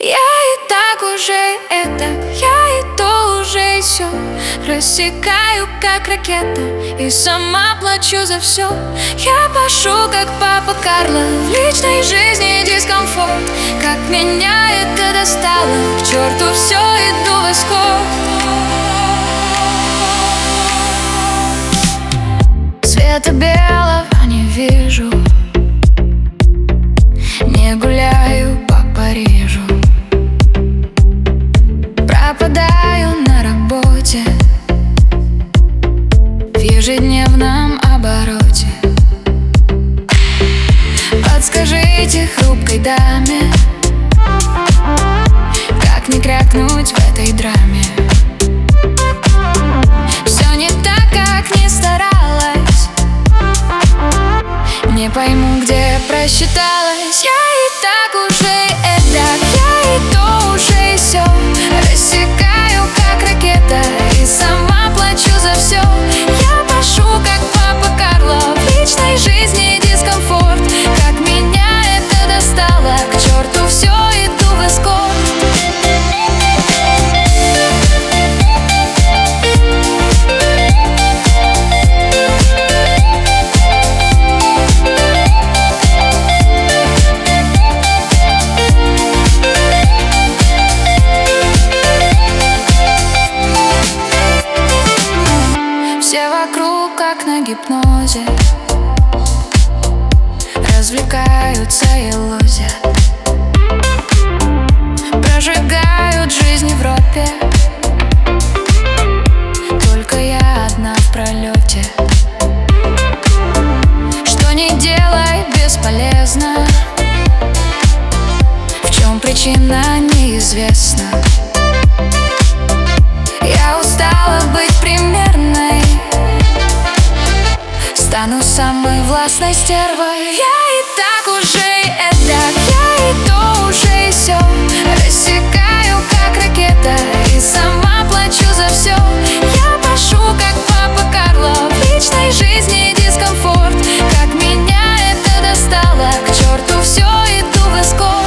Я и так уже это, я и то уже и все рассекаю, как ракета, и сама плачу за все. Я пашу, как папа Карло, в личной жизни дискомфорт. Как меня это достало, к черту все, иду в эскорт. Света белого не вижу, не гуляю по Парижу, пропадаю на работе в ежедневном обороте. Подскажите хрупкой даме, как не крякнуть в этой драме. Все не так, как не старалась, не пойму, где просчиталась. Я и так уже это, я и то уже и все рассекаю, как ракета, и сама плачу за все. Я пашу, как папа Карло, в личной жизни дискомфорт. Как меня это достало, к черту все, иду в эскорт. Все вокруг, как на гипнозе, развлекаются и лузят, прожигают жизнь в Европе. Только я одна в пролете. Что ни делай, бесполезно. В чем причина, неизвестна. Я устала быть примерной, стану самой властной стервой. Я и так уже это, я и то уже и все рассекаю, как ракета, и сама плачу за все. Я пашу, как папа Карло, в личной жизни дискомфорт. Как меня это достало, к черту все, иду в эскорт.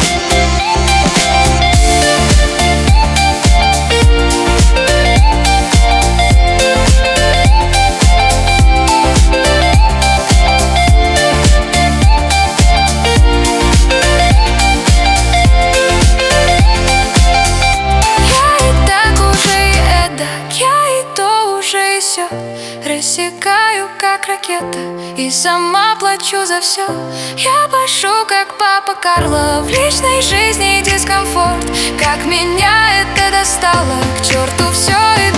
Рассекаю, как ракета, и сама плачу за все. Я пашу, как папа Карло, в личной жизни дискомфорт. Как меня это достало, к черту все.